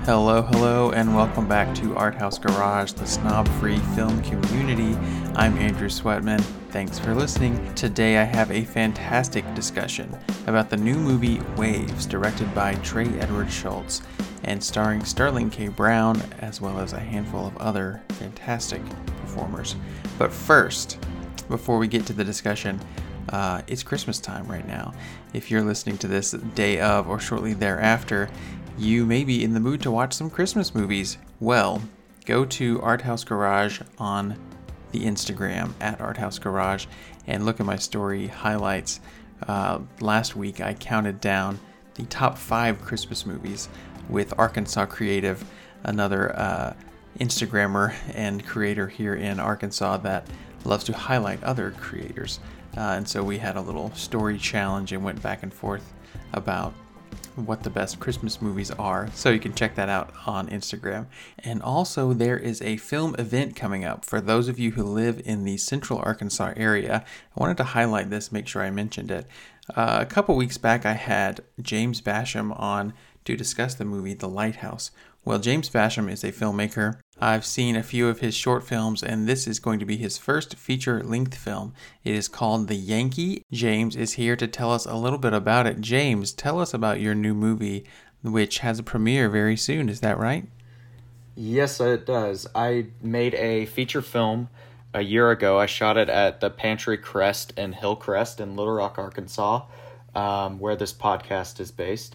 Hello, and welcome back to Art House Garage, the snob-free film community. I'm Andrew Sweatman. Thanks for listening. Today I have a fantastic discussion about the new movie Waves, directed by Trey Edward Shults, and starring Sterling K. Brown, as well as a handful of other fantastic performers. But first, before we get to the discussion, it's Christmas time right now. If you're listening to this day of or shortly thereafter, you may be in the mood to watch some Christmas movies. Well, go to Art House Garage on the Instagram at Art House Garage and look at my story highlights. Last week I counted down the top 5 Christmas movies with Arkansas Creative, another Instagrammer and creator here in Arkansas that loves to highlight other creators. And so we had a little story challenge and went back and forth about what the best Christmas movies are, so you can check that out on Instagram. And also there is a film event coming up for those of you who live in the central Arkansas area. I wanted to highlight this, make sure I mentioned it. A couple weeks back I had James Basham on to discuss the movie The Lighthouse. Well, James Basham is a filmmaker. I've seen a few of his short films, and this is going to be his first feature-length film. It is called The Yankee. James is here to tell us a little bit about it. James, tell us about your new movie, which has a premiere very soon. Is that right? Yes, it does. I made a feature film a year ago. I shot it at the Pantry Crest and Hillcrest in Little Rock, Arkansas, where this podcast is based.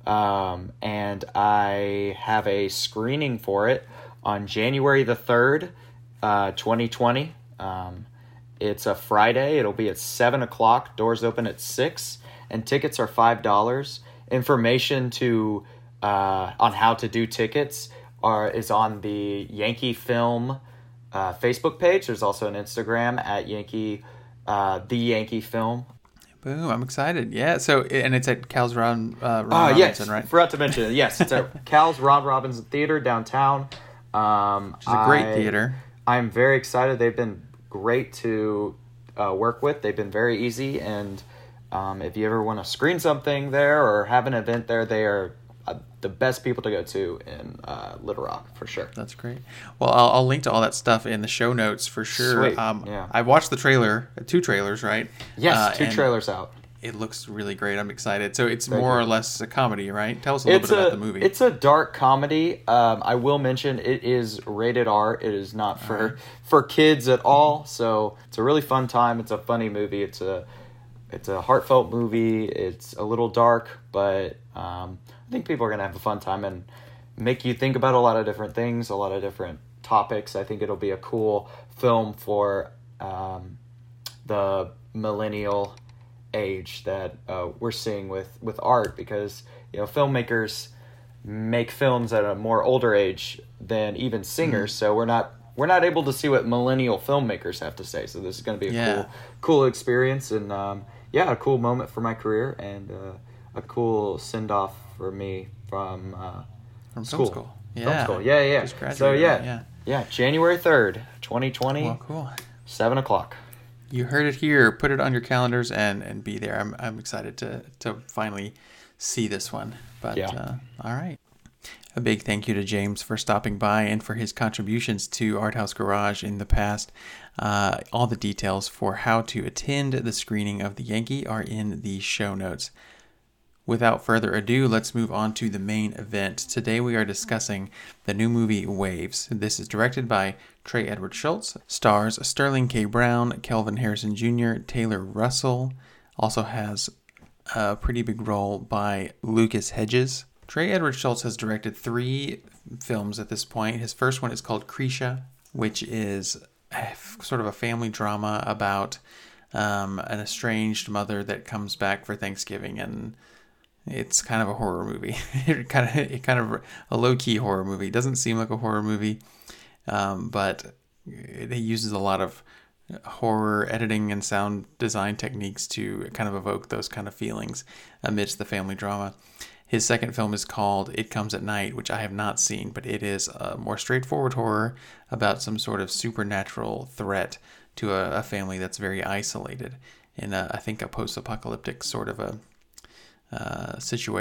And I have a screening for it on January the 3rd, 2020. It's a Friday. It'll be at 7 o'clock. Doors open at 6, and tickets are $5. Information to on how to do tickets is on the Yankee Film Facebook page. There's also an Instagram at The Yankee Film. Boom, I'm excited. Yeah, so, and it's at Cal's Ron Robinson, yes, right? Forgot to mention it. Yes, it's at Cal's Ron Robinson Theater downtown. Which is a great theater. I'm very excited. They've been great to work with. They've been very easy, and if you ever want to screen something there or have an event there, they are the best people to go to in Little Rock, for sure. That's great. Well, I'll link to all that stuff in the show notes for sure. Sweet. Yeah. I watched the trailer, 2 trailers, right? Yes, 2 trailers out. It looks really great. I'm excited. So it's more or less a comedy, right? Tell us a little bit about the movie. It's a dark comedy. I will mention it is rated R. It is not for kids at all. So it's a really fun time. It's a funny movie. It's a heartfelt movie. It's a little dark, but I think people are going to have a fun time and make you think about a lot of different things, a lot of different topics. I think it'll be a cool film for the millennial age that we're seeing with art, because filmmakers make films at a more older age than even singers. So we're not able to see what millennial filmmakers have to say. So this is going to be a cool experience, and a cool moment for my career, and a cool send off for me from school. Film school. Yeah. Just graduated, so yeah, January 3rd, 2020. Well, cool. 7 o'clock. You heard it here. Put it on your calendars and be there. I'm excited to finally see this one. But all right. A big thank you to James for stopping by and for his contributions to Art House Garage in the past. All the details for how to attend the screening of The Yankee are in the show notes. Without further ado, let's move on to the main event. Today we are discussing the new movie Waves. This is directed by Trey Edward Shults, stars Sterling K. Brown, Kelvin Harrison Jr., Taylor Russell, also has a pretty big role by Lucas Hedges. Trey Edward Shults has directed 3 films at this point. His first one is called Krisha, which is sort of a family drama about an estranged mother that comes back for Thanksgiving, and it's kind of a horror movie. It kind of a low-key horror movie. It doesn't seem like a horror movie, but it uses a lot of horror editing and sound design techniques to kind of evoke those kind of feelings amidst the family drama. His second film is called It Comes at Night, which I have not seen, but it is a more straightforward horror about some sort of supernatural threat to a family that's very isolated in, I think, a post-apocalyptic sort of a situation.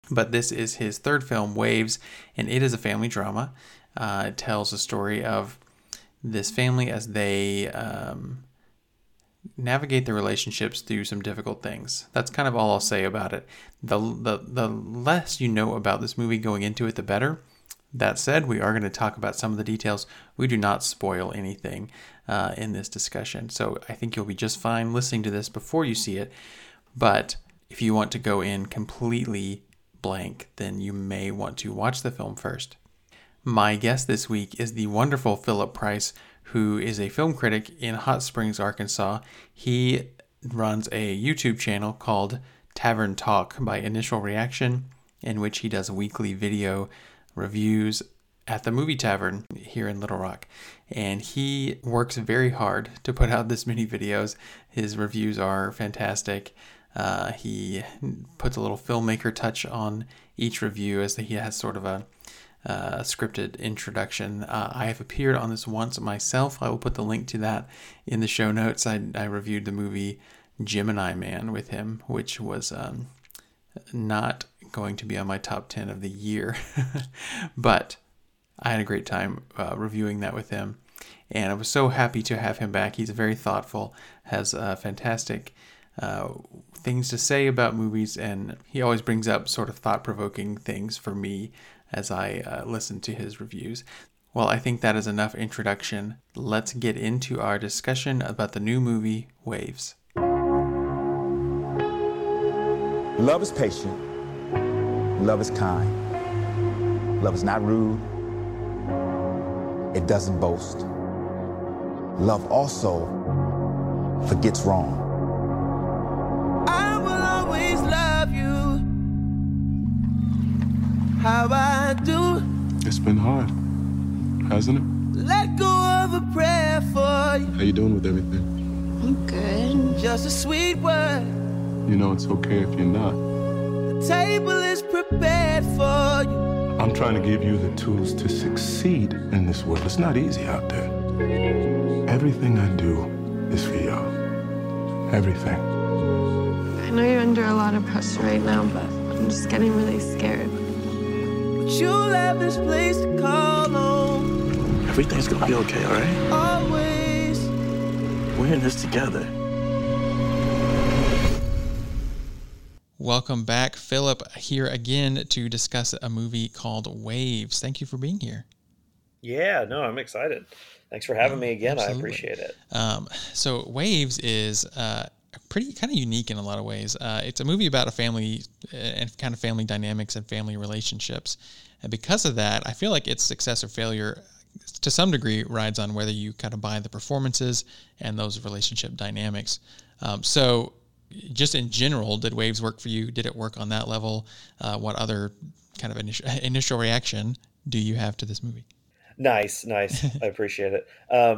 But this is his third film, Waves, and it is a family drama. It tells a story of this family as they navigate their relationships through some difficult things. That's kind of all I'll say about it. The less you know about this movie going into it, the better. That said, we are going to talk about some of the details. We do not spoil anything in this discussion, so I think you'll be just fine listening to this before you see it. But if you want to go in completely blank, then you may want to watch the film first. My guest this week is the wonderful Philip Price, who is a film critic in Hot Springs, Arkansas. He runs a YouTube channel called Tavern Talk by Initial Reaction, in which he does weekly video reviews at the movie tavern here in Little Rock. And he works very hard to put out this many videos. His reviews are fantastic. He puts a little filmmaker touch on each review, as he has sort of a scripted introduction. I have appeared on this once myself. I will put the link to that in the show notes. I reviewed the movie Gemini Man with him, which was not going to be on my top 10 of the year, but I had a great time reviewing that with him, and I was so happy to have him back. He's very thoughtful, has fantastic things to say about movies, and he always brings up sort of thought-provoking things for me as I listen to his reviews. Well, I think that is enough introduction. Let's get into our discussion about the new movie, Waves. Love is patient. Love is kind. Love is not rude. It doesn't boast. Love also forgets wrong. I will always love you how I do. It's been hard, hasn't it? Let go of a prayer for you. How you doing with everything? I'm good. Just a sweet word. You know it's okay if you're not. The table is prepared for you. I'm trying to give you the tools to succeed in this world. It's not easy out there. Everything I do is for y'all. Everything. I know you're under a lot of pressure right now, but I'm just getting really scared. But you'll have this place to call home. Everything's gonna be okay, all right? Always. We're in this together. Welcome back, Philip, here again to discuss a movie called Waves. Thank you for being here. Yeah, no, I'm excited. Thanks for having me again. Absolutely. I appreciate it. So Waves is pretty kind of unique in a lot of ways. It's a movie about a family and kind of family dynamics and family relationships. And because of that, I feel like its success or failure to some degree rides on whether you kind of buy the performances and those relationship dynamics. So just in general, did Waves work for you? Did it work on that level? What other kind of initial reaction do you have to this movie? Nice. I appreciate it.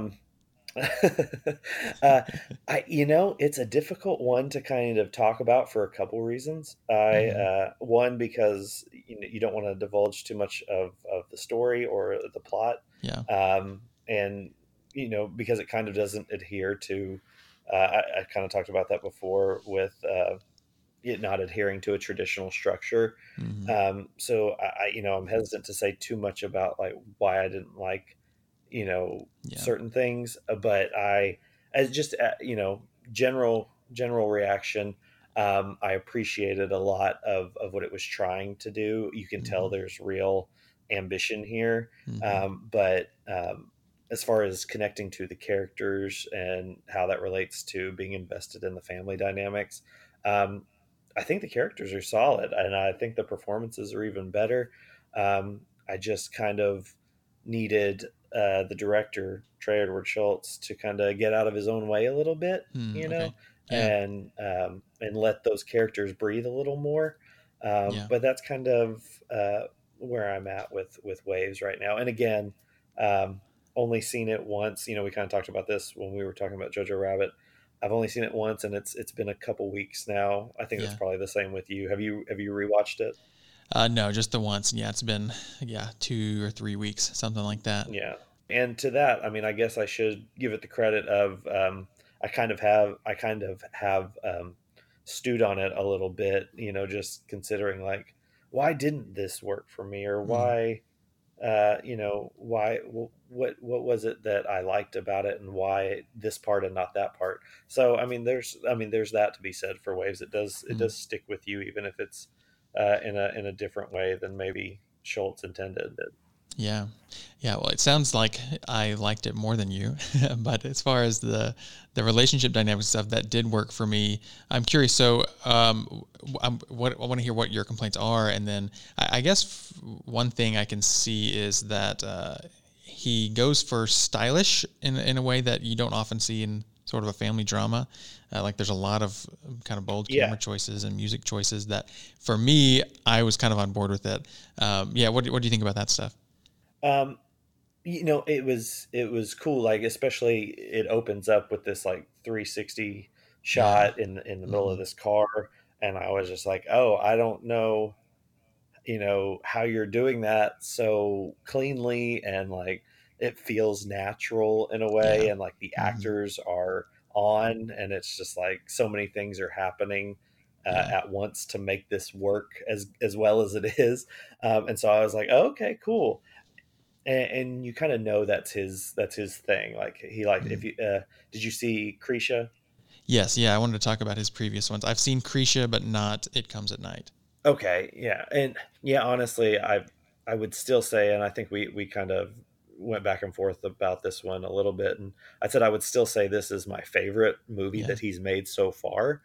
It's a difficult one to kind of talk about for a couple reasons. One, because you don't want to divulge too much of the story or the plot. Yeah. And because it kind of doesn't adhere to. I kind of talked about that before with it not adhering to a traditional structure. Mm-hmm. So I'm hesitant to say too much about like why I didn't like, certain things, but general reaction. I appreciated a lot of what it was trying to do. You can tell there's real ambition here. But as far as connecting to the characters and how that relates to being invested in the family dynamics, I think the characters are solid, and I think the performances are even better. I just kind of needed the director, Trey Edward Schultz, to kind of get out of his own way a little bit, Okay. Yeah. and let those characters breathe a little more. But that's kind of where I'm at with Waves right now. And again, only seen it once. We kind of talked about this when we were talking about Jojo Rabbit. I've only seen it once, and it's been a couple weeks now. I think it's probably the same with you. Have you rewatched it? No, just the once. Yeah, it's been 2 or 3 weeks, something like that. Yeah. And to that, I mean, I guess I should give it the credit of I kind of have stewed on it a little bit, just considering like why didn't this work for me, or why, what was it that I liked about it, and why this part and not that part. So there's that to be said for Waves. It does stick with you, even if it's in a different way than maybe Schultz intended. Yeah. Yeah. Well, it sounds like I liked it more than you, but as far as the relationship dynamics stuff, that did work for me. I'm curious. So, I want to hear what your complaints are. And then I guess one thing I can see is that, he goes for stylish in a way that you don't often see in sort of a family drama. Like there's a lot of kind of bold camera choices and music choices that for me, I was kind of on board with it. What do you think about that stuff? It was cool. Like, especially it opens up with this like 360 shot in the middle of this car. And I was just like, oh, I don't know, how you're doing that so cleanly, and like, it feels natural in a way. And like the actors are on, and it's just like so many things are happening at once to make this work as well as it is. And so I was like, oh, okay, cool. And you kind of know that's his thing. Like he if you did you see Krisha? Yes, yeah. I wanted to talk about his previous ones. I've seen Krisha, but not It Comes at Night. Okay, yeah, and yeah. Honestly, I would still say, and I think we kind of went back and forth about this one a little bit, and I said I would still say this is my favorite movie that he's made so far.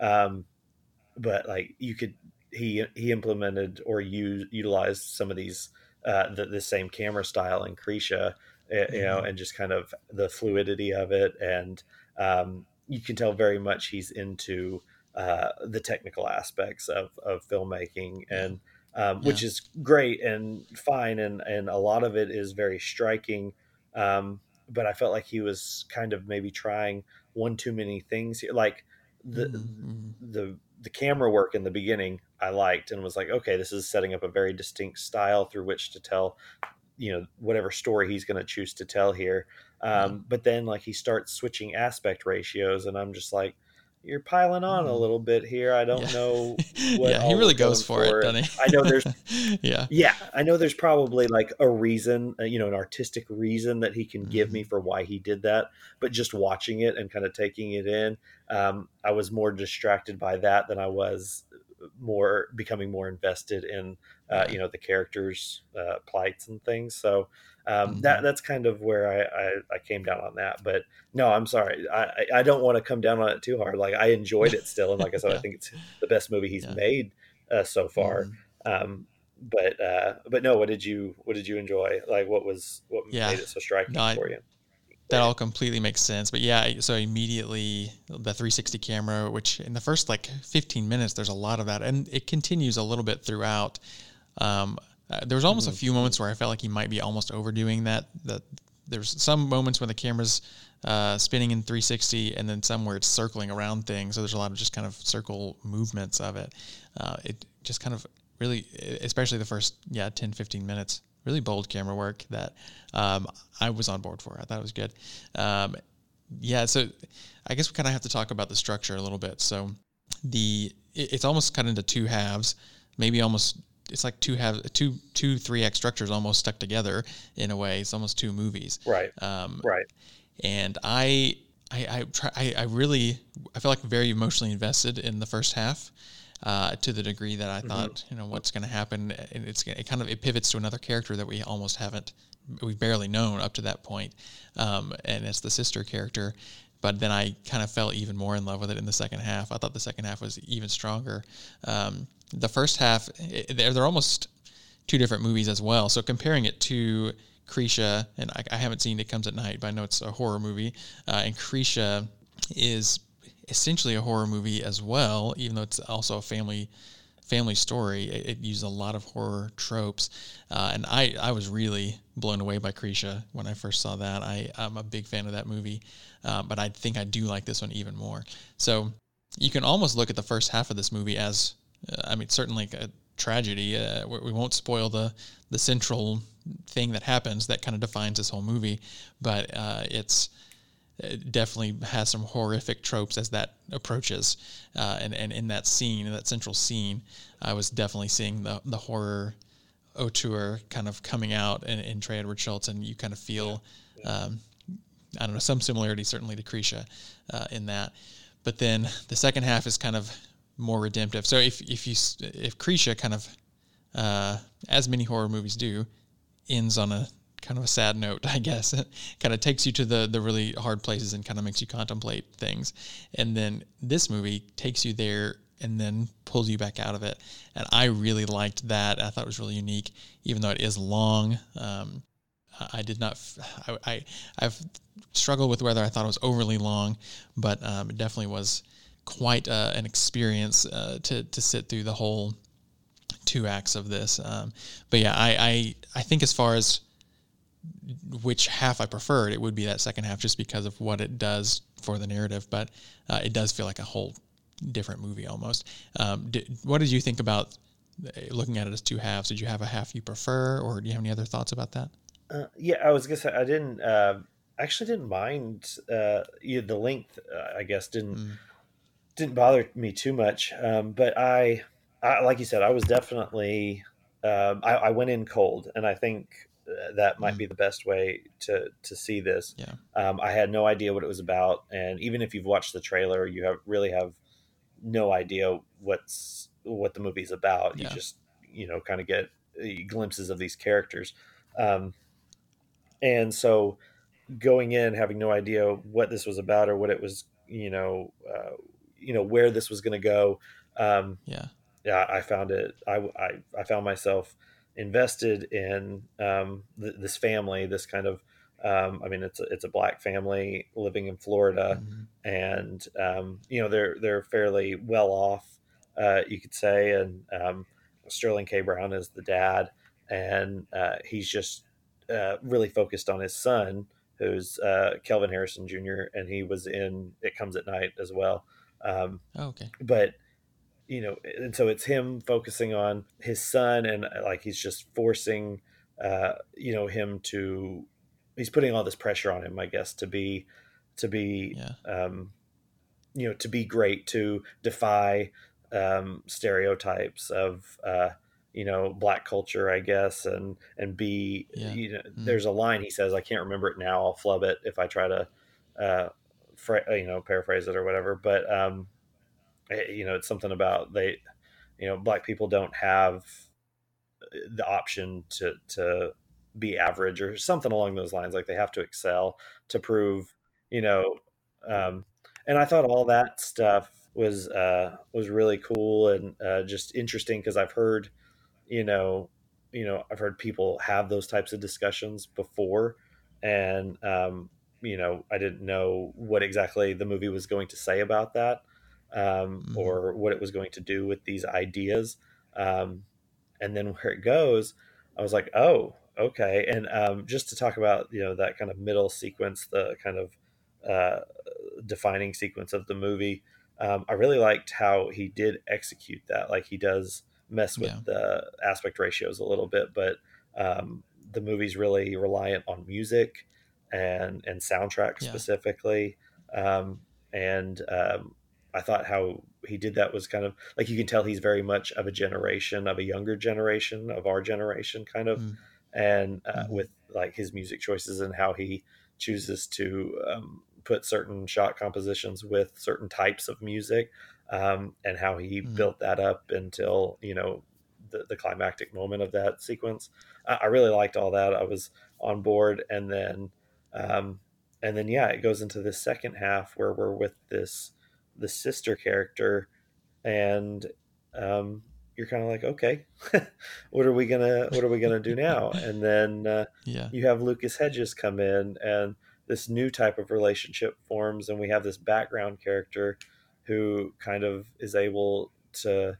But like he implemented or utilized some of these. The same camera style in Krisha, and just kind of the fluidity of it. And you can tell very much he's into the technical aspects of filmmaking, and which is great and fine. And a lot of it is very striking. But I felt like he was kind of maybe trying one too many things here. Like the camera work in the beginning I liked, and was like, okay, this is setting up a very distinct style through which to tell, whatever story he's going to choose to tell here. But then like he starts switching aspect ratios, and I'm just like, you're piling on a little bit here. I don't know what he really goes for it, doesn't he? I know there's I know there's probably like a reason, an artistic reason that he can give me for why he did that, but just watching it and kind of taking it in, I was more distracted by that than I was becoming more invested in the characters' plights and things. So that's kind of where I came down on that. But no, I'm sorry, I don't want to come down on it too hard. Like, I enjoyed it still, and like I said, I think it's the best movie he's made so far. But no, what did you enjoy? Like, what made it so striking for you? That all completely makes sense. But so immediately the 360 camera, which in the first like 15 minutes, there's a lot of that. And it continues a little bit throughout. There was almost a few moments where I felt like he might be almost overdoing that. There's some moments when the camera's spinning in 360, and then some where it's circling around things. So there's a lot of just kind of circle movements of it. It just kind of really, especially the first 10, 15 minutes, really bold camera work that I was on board for. I thought it was good. So I guess we kind of have to talk about the structure a little bit. So it's almost cut into two halves, maybe almost. It's like two 3-act structures almost stuck together in a way. It's almost two movies. Right. Right. And I felt like very emotionally invested in the first half. To the degree that I thought, what's going to happen, and it pivots to another character that we've barely known up to that point, and it's the sister character. But then I kind of fell even more in love with it in the second half. I thought the second half was even stronger. The first half, they're almost two different movies as well. So comparing it to Krisha, and I haven't seen It Comes at Night, but I know it's a horror movie, and Krisha is essentially a horror movie as well, even though it's also a family story. It used a lot of horror tropes, and I was really blown away by Krisha when I first saw that. I'm a big fan of that movie, but I think I do like this one even more. So you can almost look at the first half of this movie as, certainly a tragedy. We won't spoil the central thing that happens that kind of defines this whole movie, but it's it definitely has some horrific tropes as that approaches. And in that scene, in that central scene, I was definitely seeing the horror auteur kind of coming out in Trey Edward Schultz, and you kind of feel, I don't know, some similarity certainly to Krisha in that. But then the second half is kind of more redemptive. So if Krisha kind of, as many horror movies do, ends on a kind of a sad note, I guess. It kind of takes you to the really hard places and kind of makes you contemplate things. And then this movie takes you there and then pulls you back out of it. And I really liked that. I thought it was really unique, even though it is long. I did not. I've struggled with whether I thought it was overly long, but it definitely was quite an experience to sit through the whole 2 acts of this. But yeah, I think as far as which half I preferred, it would be that second half, just because of what it does for the narrative. But it does feel like a whole different movie almost. What did you think about looking at it as 2 halves? Did you have a half you prefer, or do you have any other thoughts about that? Yeah, I was gonna say I didn't actually didn't mind the length. I guess didn't bother me too much. But I like you said, I was definitely I went in cold, and I think that might be the best way to see this. Yeah. I had no idea what it was about, and even if you've watched the trailer, you really have no idea what the movie's about. Yeah. You just kind of get glimpses of these characters. And so going in, having no idea what this was about or what it was, where this was going to go. I found it, I found myself invested in this family, this kind of, it's a Black family living in Florida, and, they're fairly well off, you could say. And Sterling K. Brown is the dad, and he's just really focused on his son, who's Kelvin Harrison Jr., and he was in It Comes at Night as well. Okay. But and so it's him focusing on his son, and like he's just forcing him to, he's putting all this pressure on him, I guess, to be to be great, to defy stereotypes of Black culture, I guess, and be there's a line he says, I can't remember it now, I'll flub it if I try to paraphrase it or whatever, but it's something about Black people don't have the option to be average or something along those lines. Like they have to excel to prove, and I thought all that stuff was really cool and just interesting, because I've heard, I've heard people have those types of discussions before, and I didn't know what exactly the movie was going to say about that, or what it was going to do with these ideas. And then where it goes, I was like, oh, okay. And just to talk about, that kind of middle sequence, the kind of defining sequence of the movie, I really liked how he did execute that. Like he does mess with the aspect ratios a little bit, but the movie's really reliant on music and soundtrack specifically. I thought how he did that was kind of like, you can tell he's very much of a generation, of a younger generation, of our generation kind of. And with like his music choices and how he chooses to put certain shot compositions with certain types of music, and how he built that up until, the climactic moment of that sequence. I really liked all that. I was on board. And then it goes into the second half where we're with the sister character, and you're kind of like, okay, what are we gonna do now? And then you have Lucas Hedges come in, and this new type of relationship forms, and we have this background character who kind of is able to,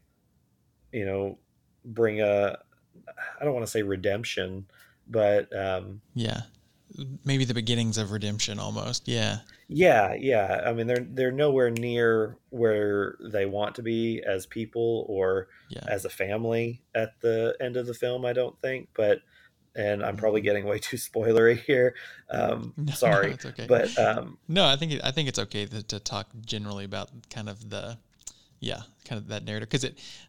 bring I don't want to say redemption, but maybe the beginnings of redemption almost. Yeah. I mean, they're nowhere near where they want to be as people or as a family at the end of the film, I don't think, but and I'm probably getting way too spoilery here. No, Sorry, it's okay. but No, I think it's okay to talk generally about kind of kind of that narrative, because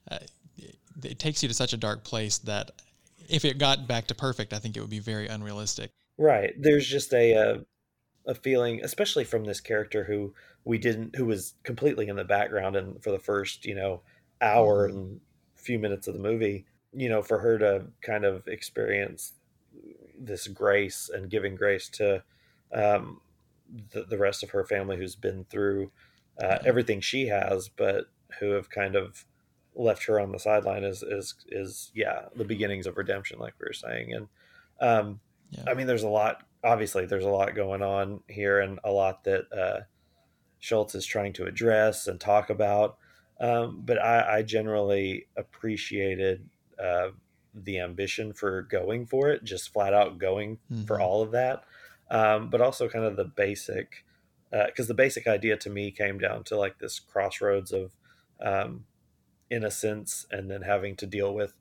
it takes you to such a dark place that if it got back to perfect, I think it would be very unrealistic. right, there's just a feeling, especially from this character who was completely in the background and for the first, hour and few minutes of the movie, for her to kind of experience this grace and giving grace to um, the rest of her family who's been through everything she has, but who have kind of left her on the sideline is the beginnings of redemption, like we were saying. And Yeah. I mean, obviously there's a lot going on here, and a lot that Schultz is trying to address and talk about. But I generally appreciated the ambition for going for it, just flat out going for all of that. But also kind of the basic, because the basic idea to me came down to like this crossroads of um, innocence and then having to deal with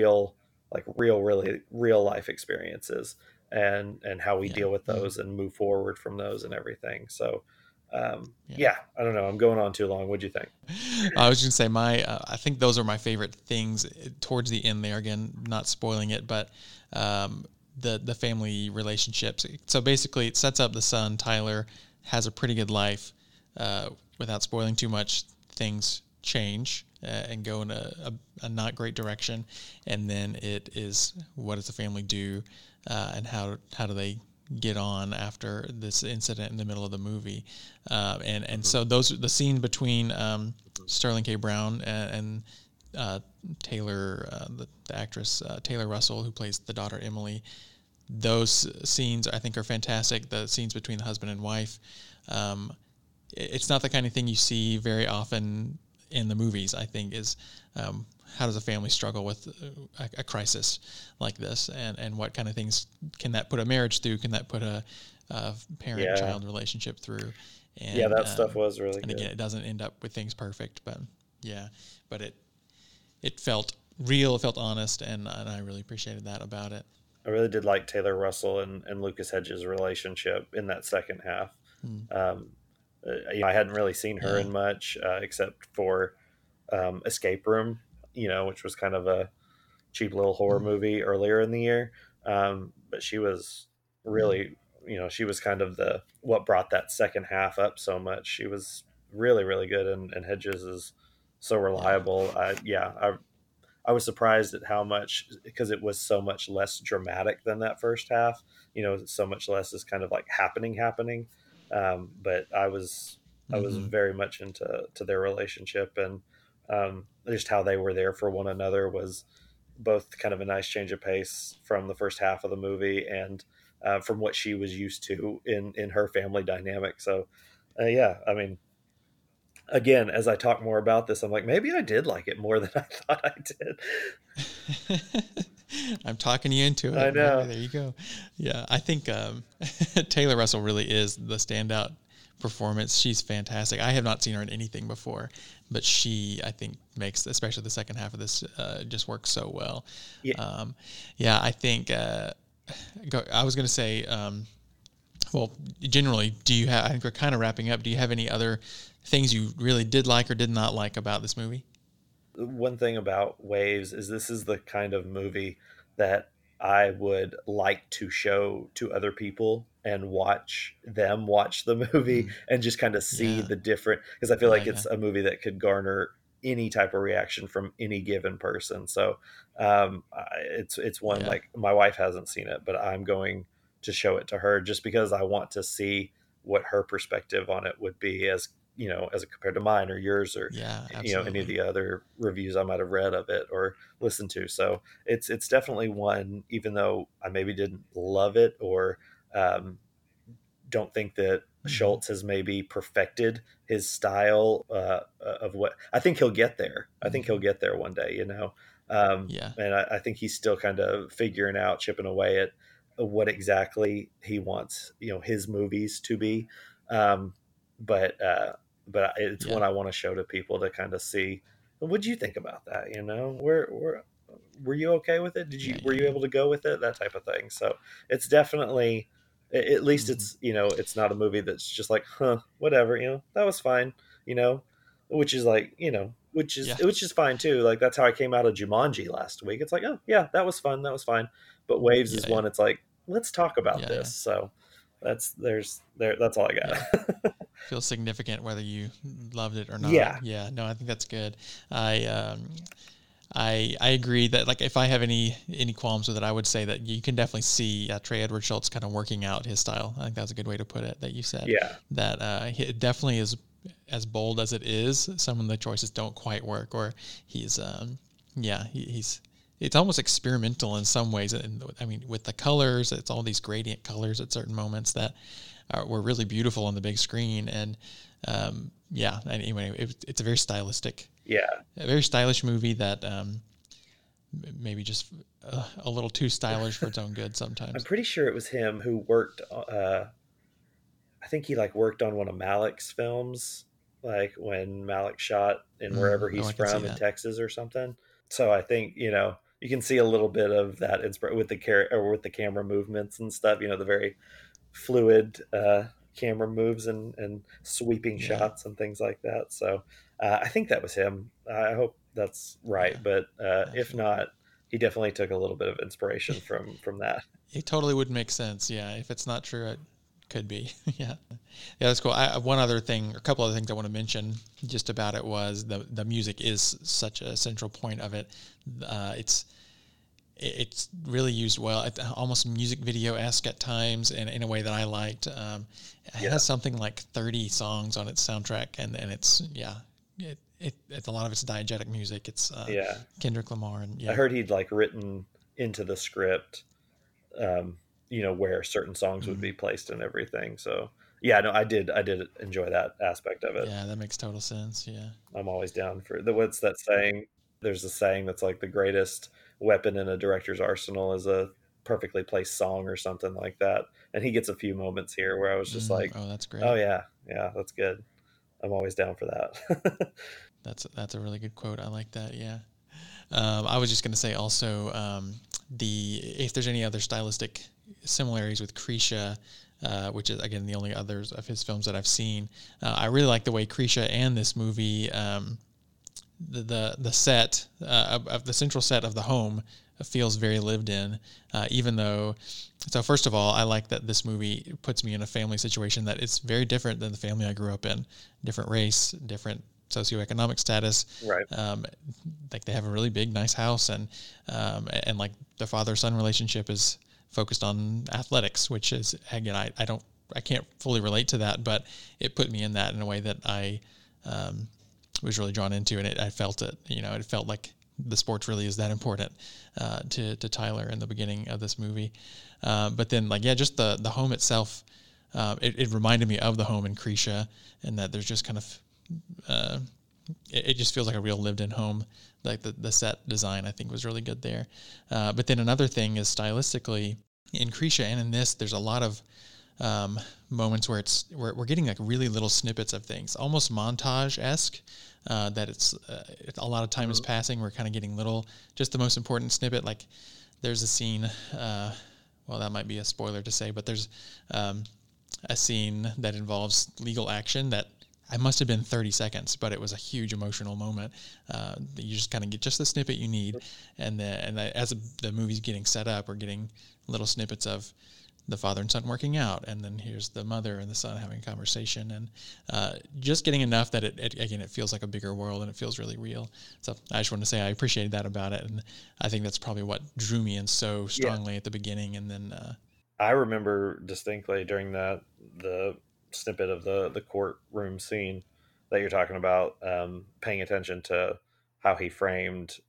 really real life experiences, and how we deal with those and move forward from those and everything. So I don't know, I'm going on too long. What'd you think? I was going to say I think those are my favorite things towards the end there. Again, not spoiling it, but the family relationships. So basically, it sets up the son Tyler has a pretty good life. Without spoiling too much, things change and go in a not great direction, and then it is, what does the family do, and how do they get on after this incident in the middle of the movie, and so those are the scene between Sterling K. Brown and Taylor, the actress Taylor Russell, who plays the daughter Emily. Those scenes I think are fantastic. The scenes between the husband and wife. It's not the kind of thing you see very often in the movies, I think, is how does a family struggle with a crisis like this, and what kind of things can that put a marriage through? Can that put a parent-child relationship through? And, that stuff was really good. And again, it doesn't end up with things perfect, but it felt real, it felt honest, and I really appreciated that about it. I really did like Taylor Russell and Lucas Hedges' relationship in that second half. I hadn't really seen her in much except for Escape Room, which was kind of a cheap little horror movie earlier in the year. But she was really, she was kind of what brought that second half up so much. She was really, really good, and Hedges is so reliable. I was surprised at how much, because it was so much less dramatic than that first half. So much less is kind of like happening. But I was very much into their relationship, and just how they were there for one another was both kind of a nice change of pace from the first half of the movie, and from what she was used to in her family dynamic. So I mean, again, as I talk more about this, I'm like, maybe I did like it more than I thought I did. I'm talking you into it. I know. There you go. Yeah, I think Taylor Russell really is the standout performance. She's fantastic. I have not seen her in anything before, but she, I think, makes, especially the second half of this, just works so well. Yeah. I think I was going to say, well, generally, I think we're kind of wrapping up. Do you have any other things you really did like or did not like about this movie? One thing about Waves is this is the kind of movie that I would like to show to other people and watch the movie and just kind of see the different, because I feel like it's a movie that could garner any type of reaction from any given person. So it's one, like, my wife hasn't seen it, but I'm going to show it to her just because I want to see what her perspective on it would be, as as compared to mine or yours, or any of the other reviews I might have read of it or listened to. So it's definitely one, even though I maybe didn't love it, or don't think that Schultz has maybe perfected his style of what, I think he'll get there. I think he'll get there one day, and I think he's still kind of figuring out, chipping away at what exactly he wants, his movies to be. But it's one I want to show to people to kind of see. What do you think about that? were you okay with it? Were you yeah. able to go with it? That type of thing. So it's definitely, at least Mhm. it's, it's not a movie that's just like, huh, whatever, that was fine, you know, which is like, Yeah, which is fine too. Like that's how I came out of Jumanji last week. It's like, oh yeah, that was fun. That was fine. But Waves yeah, is yeah, one. It's like, let's talk about yeah, yeah, this. So that's all I yeah. got. Feels significant whether you loved it or not. Yeah. Yeah, no, I think that's good. I I agree that like if I have any qualms with it, I would say that you can definitely see Trey Edward Schultz kind of working out his style. I think that's a good way to put it. That you said Yeah. that it definitely is as bold as it is. Some of the choices don't quite work, or he's he's it's almost experimental in some ways. And I mean, with the colors, it's all these gradient colors at certain moments that were really beautiful on the big screen. And anyway, it's a very stylistic. Yeah. A very stylish movie that maybe just a little too stylish for its own good I'm sometimes. pretty sure it was him who worked. I think he like worked on one of Malik's films, like when Malik shot in wherever Oh, he's I can see from in that. Texas or something. So I think you can see a little bit of that with the camera movements and stuff. The very fluid camera moves and sweeping Yeah, shots and things like that. So I think that was him. I hope that's right, yeah, but if absolutely. not, he definitely took a little bit of inspiration from that. It totally would make sense. Yeah, if it's not true, it could be. Yeah, yeah, that's cool. One other thing, a couple other things I want to mention just about it was the music is such a central point of it. It's really used well, almost music video esque at times, and in a way that I liked. It Yeah. has something like 30 songs on its soundtrack, and it's it's a lot of it's diegetic music. It's Yeah. Kendrick Lamar, and I yeah, heard he'd like written into the script, where certain songs would be mm, placed and everything. So yeah, no, I did enjoy that aspect of it. yeah, that makes total sense. Yeah, I'm always down for what's that saying? There's a saying that's like the greatest weapon in a director's arsenal is a perfectly placed song or something like that. And he gets a few moments here where I was just like, oh, that's oh great. yeah, yeah, that's good. I'm always down for that. That's a really good quote. I like that. Yeah. I was just going to say also if there's any other stylistic similarities with Krisha, which is again the only others of his films that I've seen. I really like the way Krisha and this movie, the set of the central set of the home feels very lived in, even though. So first of all, I like that this movie puts me in a family situation that is very different than the family I grew up in. Different race, different socioeconomic status. Right. Like they have a really big, nice house, and like the father-son relationship is focused on athletics, which is again, I can't fully relate to that, but it put me in that in a way that I was really drawn into, and I felt it. It felt like the sports really is that important to Tyler in the beginning of this movie. But then, like, yeah, just the home itself, it reminded me of the home in Krisha, and that there's just kind of it just feels like a real lived-in home. Like the set design, I think, was really good there. But then another thing is stylistically in Krisha and in this, there's a lot of moments where we're getting like really little snippets of things, almost montage-esque. That it's a lot of time is passing. We're kind of getting just the most important snippet. Like there's a scene. Well, that might be a spoiler to say, but there's a scene that involves legal action that I must have been 30 seconds, but it was a huge emotional moment. You just kind of get just the snippet you need, and as the movie's getting set up, we're getting little snippets of the father and son working out, and then here's the mother and the son having a conversation, and just getting enough that it feels like a bigger world and it feels really real. So I just want to say I appreciated that about it, and I think that's probably what drew me in so Yeah. strongly at the beginning, and then. I remember distinctly during the snippet of the courtroom scene that you're talking about, paying attention to how he framed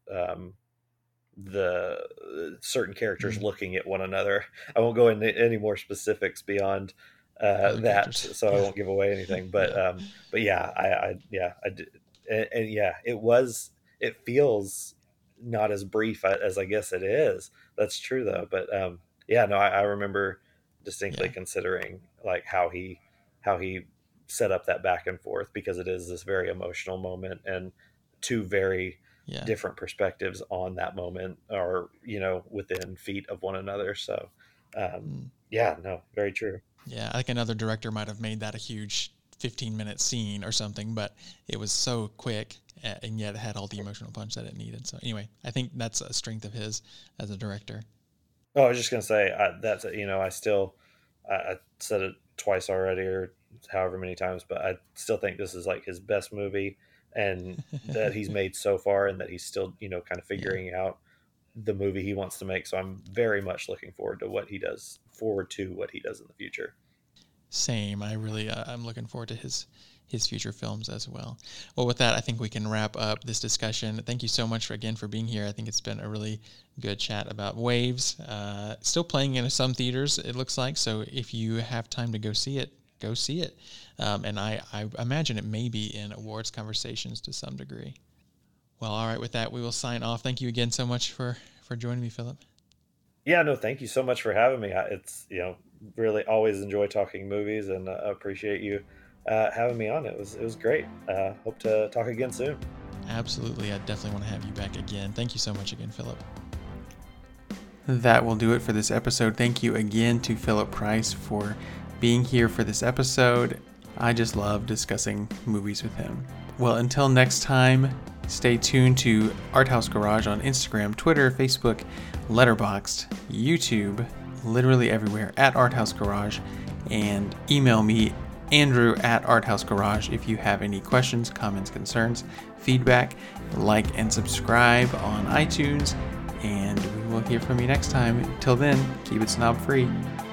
the certain characters looking at one another. I won't go into any more specifics beyond Other that, characters, so I yeah, won't give away anything. yeah, But yeah, I did, and yeah, it feels not as brief as I guess it is. That's true though. But yeah, no, I remember distinctly yeah, considering like how he set up that back and forth because it is this very emotional moment and two very different perspectives on that moment are, within feet of one another. So, very true. Yeah, I think another director might have made that a huge 15-minute scene or something, but it was so quick and yet it had all the emotional punch that it needed. So anyway, I think that's a strength of his as a director. Oh, I was just going to say that's, I said it twice already or however many times, but I still think this is like his best movie and that he's made so far, and that he's still, kind of figuring out the movie he wants to make. So I'm very much looking forward to what he does in the future. Same. I really, I'm looking forward to his future films as well. Well, with that, I think we can wrap up this discussion. Thank you so much again for being here. I think it's been a really good chat about Waves. Still playing in some theaters, it looks like. So if you have time to go see it, go see it. And I imagine it may be in awards conversations to some degree. Well, all right, with that, we will sign off. Thank you again so much for joining me, Philip. Yeah, no, thank you so much for having me. It's, really always enjoy talking movies, and appreciate you having me on. It was great. Hope to talk again soon. Absolutely. I definitely want to have you back again. Thank you so much again, Philip. That will do it for this episode. Thank you again to Philip Price for being here for this episode. I just love discussing movies with him. Well, until next time, stay tuned to Art House Garage on Instagram, Twitter, Facebook, Letterboxd, YouTube, literally everywhere at Art House Garage, and email me, Andrew at Art House Garage, if you have any questions, comments, concerns, feedback. Like and subscribe on iTunes, and we will hear from you next time. Till then, keep it snob free.